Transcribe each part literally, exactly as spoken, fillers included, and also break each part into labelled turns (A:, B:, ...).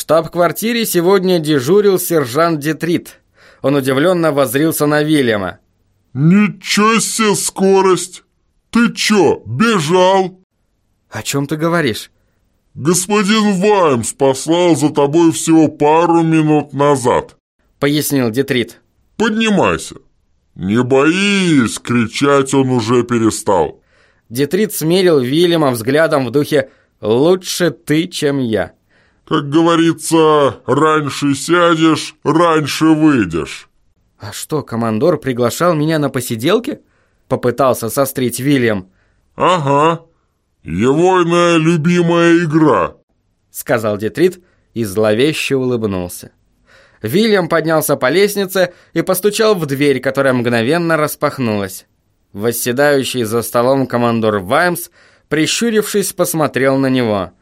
A: штаб-квартире сегодня дежурил сержант Детрит. Он удивленно воззрился на Вильяма.
B: «Ничего себе скорость! Ты чё, бежал?»
A: «О чем ты говоришь?»
B: «Господин Ваймс послал за тобой всего пару минут назад», —
A: пояснил Детрит.
B: «Поднимайся. Не боись, кричать он уже перестал».
A: Детрит смерил Вильяма взглядом в духе «лучше ты, чем я».
B: «Как говорится, раньше сядешь, раньше выйдешь».
A: «А что, командор приглашал меня на посиделки?» — попытался сострить Вильям.
B: «Ага, егойная любимая игра», —
A: сказал Детрит и зловеще улыбнулся. Вильям поднялся по лестнице и постучал в дверь, которая мгновенно распахнулась. Восседающий за столом командор Ваймс, прищурившись, посмотрел на него.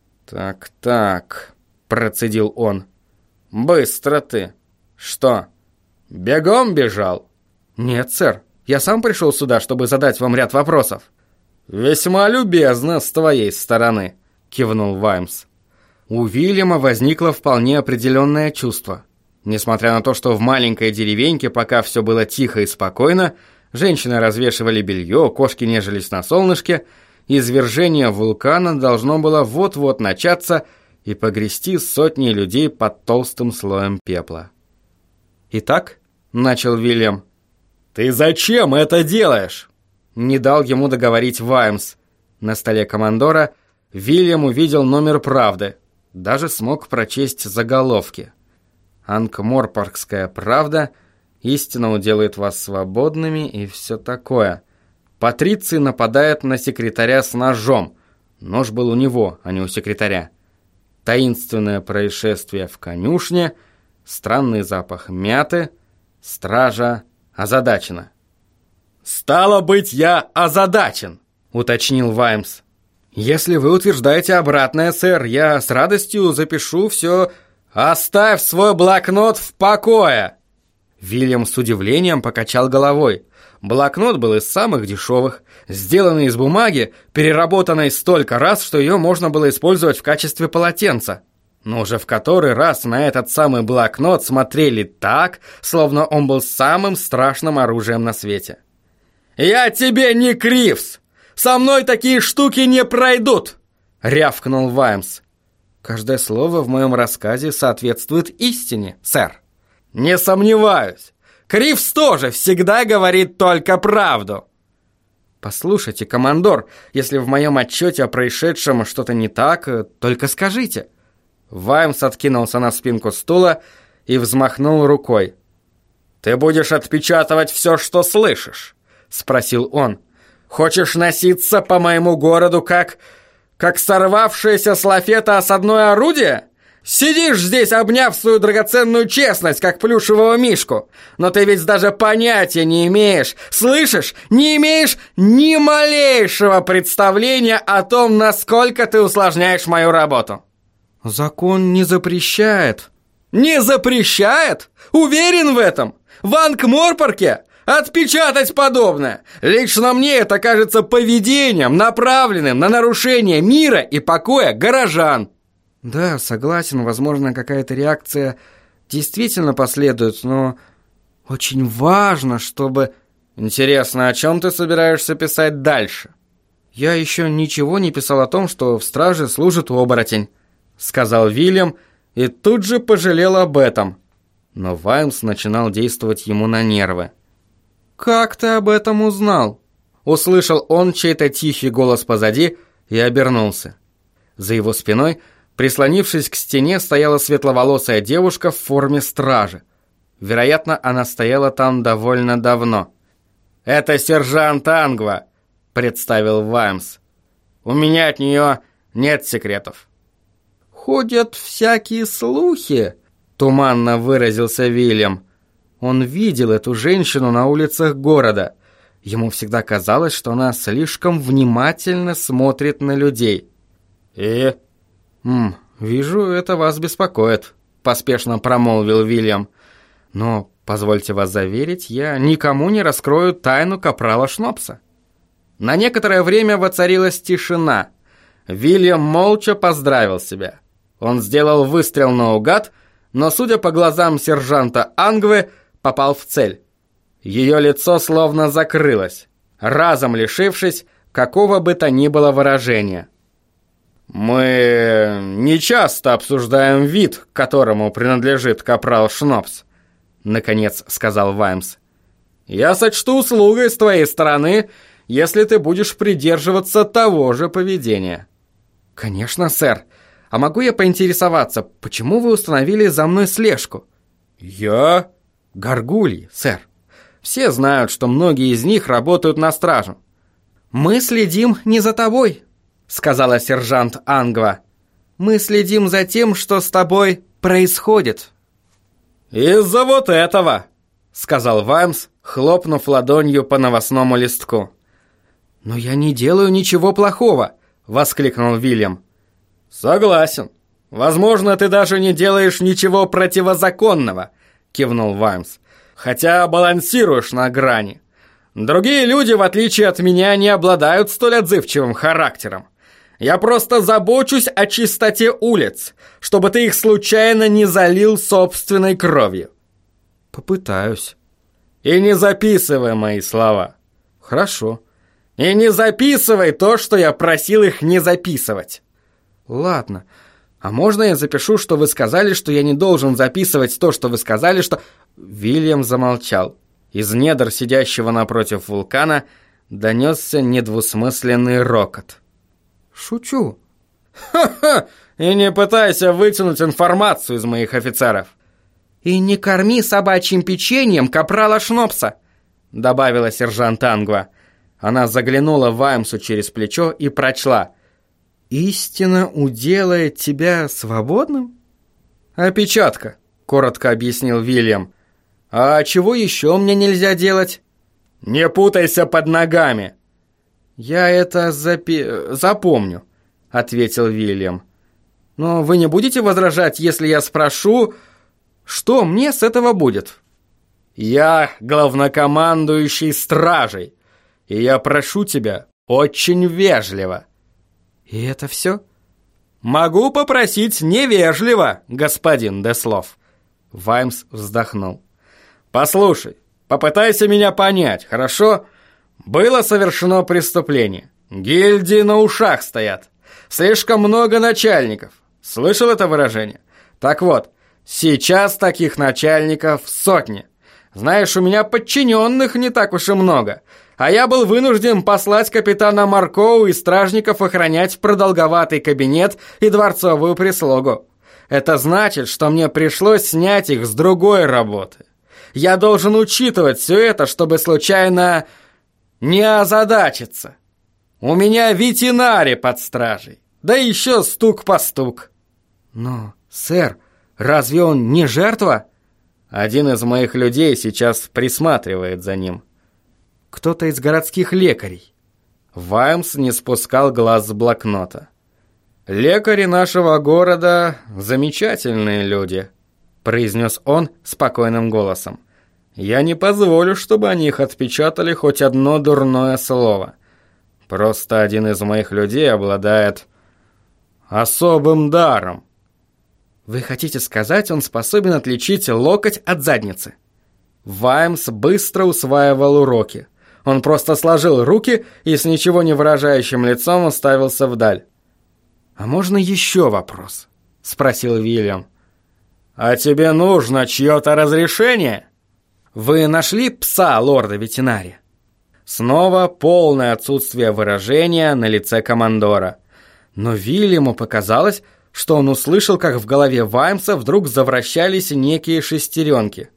A: «Так-так», — процедил он. «Быстро ты. Что, бегом бежал?» «Нет, сэр. Я сам пришел сюда, чтобы задать вам ряд вопросов». «Весьма любезно с твоей стороны», — кивнул Ваймс. У Вильяма возникло вполне определенное чувство. Несмотря на то, что в маленькой деревеньке пока все было тихо и спокойно, женщины развешивали белье, кошки нежились на солнышке, извержение вулкана должно было вот-вот начаться и погрести сотни людей под толстым слоем пепла. «Итак», — начал Вильям. «Ты зачем это делаешь?» Не дал ему договорить Ваймс. На столе командора Вильям увидел номер «Правды». Даже смог прочесть заголовки. «Анкморпоркская правда», «Истина уделает вас свободными» и все такое. Патриций нападает на секретаря с ножом. Нож был у него, а не у секретаря. Таинственное происшествие в конюшне, странный запах мяты, стража озадачена. «Стало быть, я озадачен», — уточнил Ваймс. «Если вы утверждаете обратное, сэр, я с радостью запишу все...» «Оставь свой блокнот в покое!» Вильям с удивлением покачал головой. Блокнот был из самых дешевых, сделанный из бумаги, переработанной столько раз, что ее можно было использовать в качестве полотенца. Но уже в который раз на этот самый блокнот смотрели так, словно он был самым страшным оружием на свете. «Я тебе не Кривс! Со мной такие штуки не пройдут!» — рявкнул Ваймс. «Каждое слово в моем рассказе соответствует истине, сэр». «Не сомневаюсь. Кривс тоже всегда говорит только правду». «Послушайте, командор, если в моем отчете о происшедшем что-то не так, только скажите». Ваймс откинулся на спинку стула и взмахнул рукой. «Ты будешь отпечатывать все, что слышишь?» — спросил он. «Хочешь носиться по моему городу как... как сорвавшееся с лафета осадное орудие? Сидишь здесь, обняв свою драгоценную честность, как плюшевого мишку. Но ты ведь даже понятия не имеешь, слышишь, не имеешь ни малейшего представления о том, насколько ты усложняешь мою работу». «Закон не запрещает». «Не запрещает? Уверен в этом? В Анкморпорке? Отпечатать подобное. Лично мне это кажется поведением, направленным на нарушение мира и покоя горожан». «Да, согласен, возможно, какая-то реакция действительно последует, но очень важно, чтобы...» «Интересно, о чем ты собираешься писать дальше?» «Я еще ничего не писал о том, что в страже служит оборотень», — сказал Вильям, и тут же пожалел об этом. Но Ваймс начинал действовать ему на нервы. «Как ты об этом узнал?» Услышал он чей-то тихий голос позади и обернулся. За его спиной, прислонившись к стене, стояла светловолосая девушка в форме стражи. Вероятно, она стояла там довольно давно. «Это сержант Ангва», — представил Ваймс. «У меня от нее нет секретов». «Ходят всякие слухи», — туманно выразился Вильям. Он видел эту женщину на улицах города. Ему всегда казалось, что она слишком внимательно смотрит на людей. «И?» «М, «Вижу, это вас беспокоит», — поспешно промолвил Вильям. «Но, позвольте вас заверить, я никому не раскрою тайну капрала Шнопса». На некоторое время воцарилась тишина. Вильям молча поздравил себя. Он сделал выстрел наугад, но, судя по глазам сержанта Ангвы, попал в цель. Ее лицо словно закрылось, разом лишившись какого бы то ни было выражения. «Мы не часто обсуждаем вид, к которому принадлежит капрал Шнопс», — наконец сказал Ваймс. «Я сочту услугой с твоей стороны, если ты будешь придерживаться того же поведения». «Конечно, сэр. А могу я поинтересоваться, почему вы установили за мной слежку?» «Я?» «Горгульи, сэр. Все знают, что многие из них работают на стражу». «Мы следим не за тобой», — сказала сержант Ангва. «Мы следим за тем, что с тобой происходит». «Из-за вот этого», — сказал Ваймс, хлопнув ладонью по новостному листку. «Но я не делаю ничего плохого», — воскликнул Вильям. «Согласен. Возможно, ты даже не делаешь ничего противозаконного», — кивнул Ваймс. «Хотя балансируешь на грани. Другие люди, в отличие от меня, не обладают столь отзывчивым характером. Я просто забочусь о чистоте улиц, чтобы ты их случайно не залил собственной кровью». «Попытаюсь». «И не записывай мои слова». «Хорошо». «И не записывай то, что я просил их не записывать». «Ладно. А можно я запишу, что вы сказали, что я не должен записывать то, что вы сказали, что...» Вильям замолчал. Из недр сидящего напротив вулкана донесся недвусмысленный рокот. «Шучу». «Ха-ха! И не пытайся вытянуть информацию из моих офицеров». «И не корми собачьим печеньем капрала Шнопса», — добавила сержант Ангва. Она заглянула Ваймсу через плечо и прочла: «Истина уделает тебя свободным?» «Опечатка», — коротко объяснил Вильям. «А чего еще мне нельзя делать?» «Не путайся под ногами!» «Я это запи... запомню», — ответил Вильям. «Но вы не будете возражать, если я спрошу, что мне с этого будет?» «Я главнокомандующий стражей, и я прошу тебя очень вежливо». «И это все?» «Могу попросить невежливо, господин Деслов». Ваймс вздохнул. «Послушай, попытайся меня понять, хорошо? Было совершено преступление. Гильдии на ушах стоят. Слишком много начальников. Слышал это выражение? Так вот, сейчас таких начальников сотни. Знаешь, у меня подчиненных не так уж и много. А я был вынужден послать капитана Маркоу и стражников охранять продолговатый кабинет и дворцовую прислугу. Это значит, что мне пришлось снять их с другой работы. Я должен учитывать все это, чтобы случайно не озадачиться. У меня ветеринарий под стражей, да еще стук по стук». «Но, сэр, разве он не жертва?» «Один из моих людей сейчас присматривает за ним». «Кто-то из городских лекарей». Ваймс не спускал глаз с блокнота. «Лекари нашего города – замечательные люди», – произнес он спокойным голосом. «Я не позволю, чтобы о них отпечатали хоть одно дурное слово. Просто один из моих людей обладает особым даром». «Вы хотите сказать, он способен отличить локоть от задницы?» Ваймс быстро усваивал уроки. Он просто сложил руки и с ничего не выражающим лицом уставился вдаль. «А можно еще вопрос?» — спросил Вильям. «А тебе нужно чье-то разрешение?» «Вы нашли пса лорда-ветеринария?» Снова полное отсутствие выражения на лице командора. Но Вильяму показалось, что он услышал, как в голове Ваймса вдруг завращались некие шестеренки.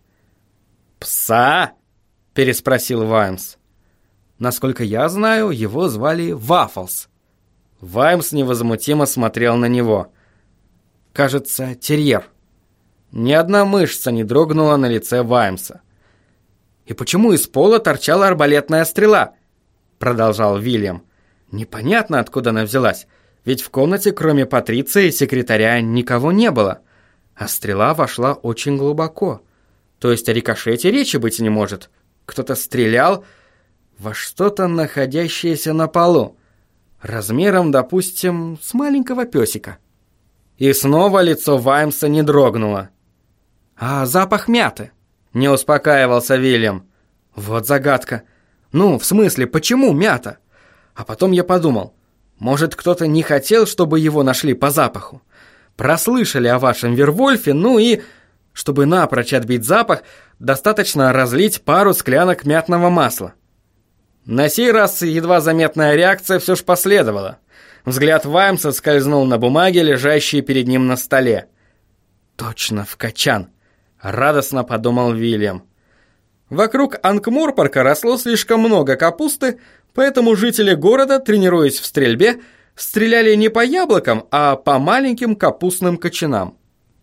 A: «Пса?» — переспросил Ваймс. «Насколько я знаю, его звали Вафлс». Ваймс невозмутимо смотрел на него. «Кажется, терьер». Ни одна мышца не дрогнула на лице Ваймса. «И почему из пола торчала арбалетная стрела?» Продолжал Вильям. «Непонятно, откуда она взялась, ведь в комнате, кроме Патриции и секретаря, никого не было. А стрела вошла очень глубоко. То есть о рикошете речи быть не может. Кто-то стрелял во что-то, находящееся на полу. Размером, допустим, с маленького песика». И снова лицо Ваймса не дрогнуло. «А запах мяты?» — не успокаивался Вильям. «Вот загадка. Ну, в смысле, почему мята?» А потом я подумал, может, кто-то не хотел, чтобы его нашли по запаху? Прослышали о вашем Вервольфе, ну и, чтобы напрочь отбить запах, достаточно разлить пару склянок мятного масла. На сей раз едва заметная реакция все ж последовала. Взгляд Ваймса скользнул на бумаге, лежащей перед ним на столе. «Точно в качан», — радостно подумал Вильям. Вокруг Анкморпорка росло слишком много капусты, поэтому жители города, тренируясь в стрельбе, стреляли не по яблокам, а по маленьким капустным кочанам.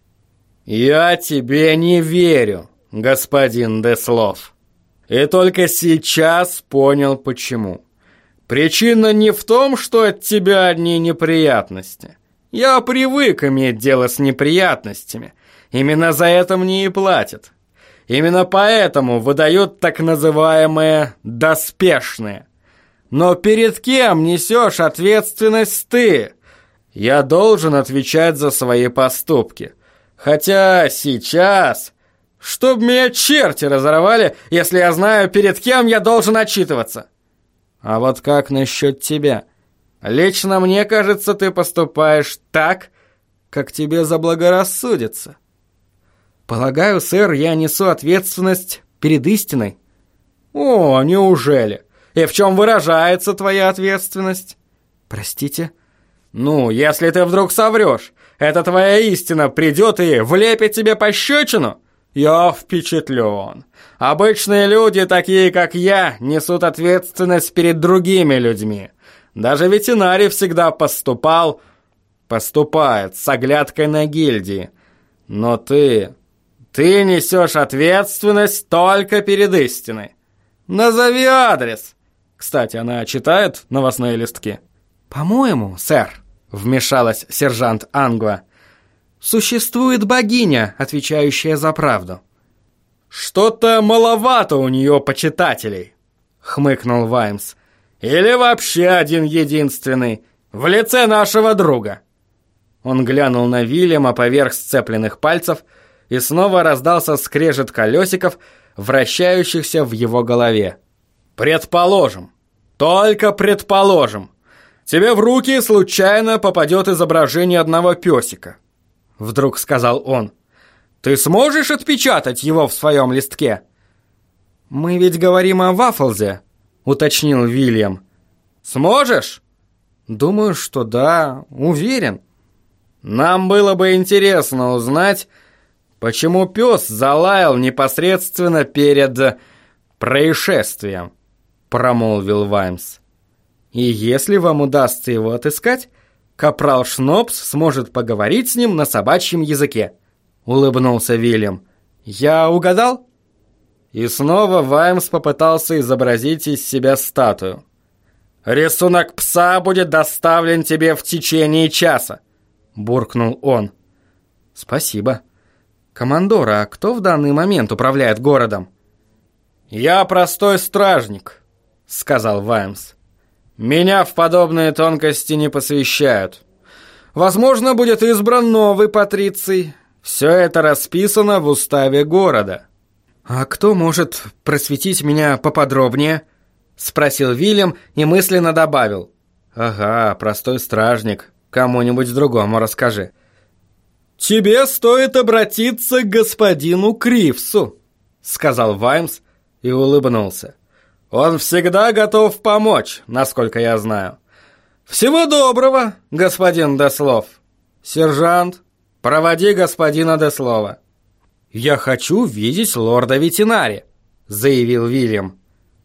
A: «Я тебе не верю, господин Деслов. И только сейчас понял, почему. Причина не в том, что от тебя одни неприятности. Я привык иметь дело с неприятностями. Именно за это мне и платят. Именно поэтому выдают так называемые «доспешные». Но перед кем несешь ответственность ты? Я должен отвечать за свои поступки. Хотя сейчас... Чтоб меня черти разорвали, если я знаю, перед кем я должен отчитываться. А вот как насчет тебя? Лично мне кажется, ты поступаешь так, как тебе заблагорассудится. Полагаю, сэр, я несу ответственность перед истиной. О, неужели? И в чем выражается твоя ответственность? Простите? Ну, если ты вдруг соврешь, эта твоя истина придет и влепит тебе пощечину? Я впечатлен. Обычные люди, такие как я, несут ответственность перед другими людьми. Даже ветеринарий всегда поступал, поступает с оглядкой на гильдии. Но ты, ты несешь ответственность только перед истиной. Назови адрес. Кстати, она читает новостные листки? По-моему, сэр, вмешалась сержант Ангва, существует богиня, отвечающая за правду. Что-то маловато у нее почитателей, хмыкнул Ваймс. Или вообще один единственный, в лице нашего друга. Он глянул на Вильяма поверх сцепленных пальцев, и снова раздался скрежет колесиков, вращающихся в его голове. Предположим, только предположим, тебе в руки случайно попадет изображение одного песика. Вдруг сказал он. Ты сможешь отпечатать его в своем листке? Мы ведь говорим о Вафлзе, уточнил Вильям. Сможешь? Думаю, что да, уверен. Нам было бы интересно узнать, почему пес залаял непосредственно перед происшествием, промолвил Ваймс. И если вам удастся его отыскать, капрал Шнопс сможет поговорить с ним на собачьем языке, улыбнулся Вильям. Я угадал? И снова Ваймс попытался изобразить из себя статую. Рисунок пса будет доставлен тебе в течение часа, буркнул он. Спасибо. Командор, а кто в данный момент управляет городом? Я простой стражник, сказал Ваймс. Меня в подобные тонкости не посвящают. Возможно, будет избран новый патриций. Все это расписано в уставе города. А кто может просветить меня поподробнее? Спросил Вильям и мысленно добавил. Ага, простой стражник. Кому-нибудь другому расскажи. Тебе стоит обратиться к господину Кривсу, сказал Ваймс и улыбнулся. Он всегда готов помочь, насколько я знаю. Всего доброго, господин Деслов. Сержант, проводи господина Деслова. Я хочу видеть лорда ветеринари, заявил Вильям.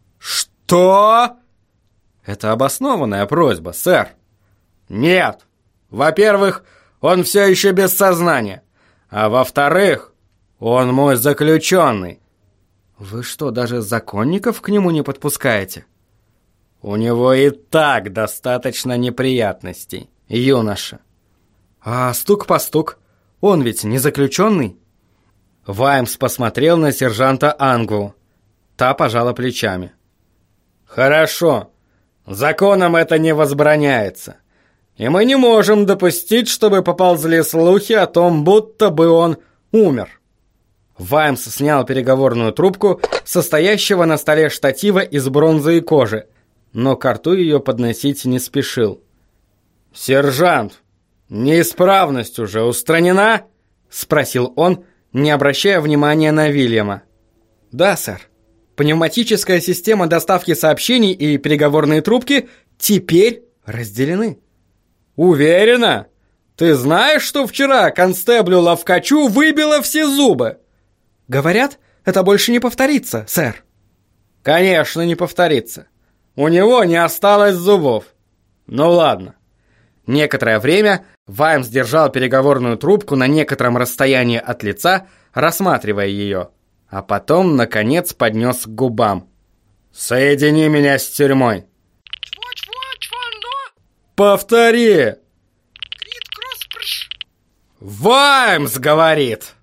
A: Что? Это обоснованная просьба, сэр. Нет. Во-первых, он все еще без сознания. А во-вторых, он мой заключенный. Вы что, даже законников к нему не подпускаете? У него и так достаточно неприятностей, юноша. А стук по стук, он ведь не заключенный? Ваймс посмотрел на сержанта Ангву. Та пожала плечами. Хорошо, законом это не возбраняется. И мы не можем допустить, чтобы поползли слухи о том, будто бы он умер. Ваймс снял переговорную трубку, состоящего на столе штатива из бронзы и кожи, но к рту ее подносить не спешил. «Сержант, неисправность уже устранена?» — спросил он, не обращая внимания на Вильяма. «Да, сэр. Пневматическая система доставки сообщений и переговорные трубки теперь разделены». «Уверена? Ты знаешь, что вчера констеблю Ловкачу выбило все зубы?» «Говорят, это больше не повторится, сэр». «Конечно, не повторится. У него не осталось зубов. Ну ладно». Некоторое время Ваймс держал переговорную трубку на некотором расстоянии от лица, рассматривая ее, а потом, наконец, поднес к губам. «Соедини меня с тюрьмой». «Повтори!» «Ваймс говорит!»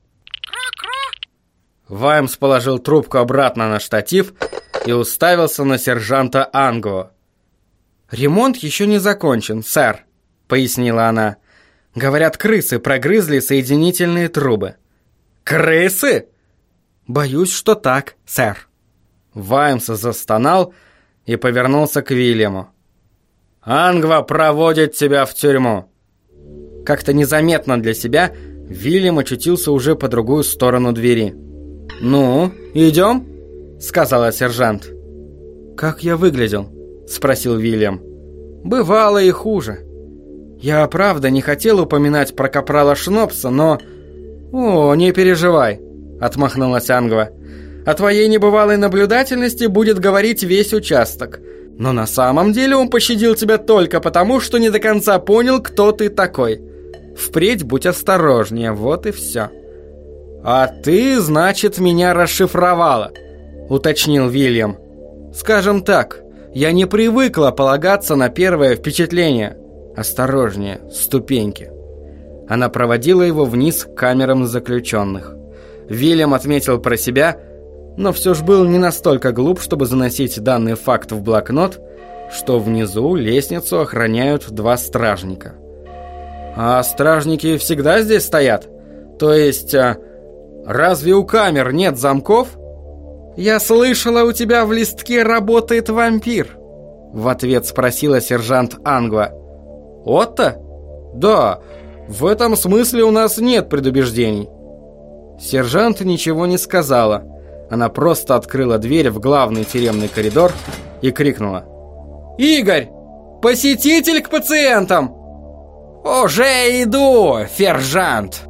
A: Ваймс положил трубку обратно на штатив и уставился на сержанта Анго. «Ремонт еще не закончен, сэр», — пояснила она. «Говорят, крысы прогрызли соединительные трубы». «Крысы?» «Боюсь, что так, сэр». Ваймс застонал и повернулся к Вильяму. «Ангва проводит тебя в тюрьму». Как-то незаметно для себя Вильям очутился уже по другую сторону двери. «Ну, идем?» — сказала сержант. «Как я выглядел?» — спросил Вильям. «Бывало и хуже. Я, правда, не хотел упоминать про капрала Шнопса, но...» «О, не переживай», — отмахнулась Ангва. «О твоей небывалой наблюдательности будет говорить весь участок. Но на самом деле он пощадил тебя только потому, что не до конца понял, кто ты такой. Впредь будь осторожнее, вот и все». «А ты, значит, меня расшифровала», — уточнил Вильям. «Скажем так, я не привыкла полагаться на первое впечатление. Осторожнее, ступеньки». Она проводила его вниз к камерам заключенных. Вильям отметил про себя, но все же был не настолько глуп, чтобы заносить данный факт в блокнот, что внизу лестницу охраняют два стражника. «А стражники всегда здесь стоят? То есть, разве у камер нет замков?» «Я слышала, у тебя в листке работает вампир», — в ответ спросила сержант Ангва. «Отто? Да, в этом смысле у нас нет предубеждений». Сержант ничего не сказала. Она просто открыла дверь в главный тюремный коридор и крикнула: «Игорь! Посетитель к пациентам!» «Уже иду, сержант!»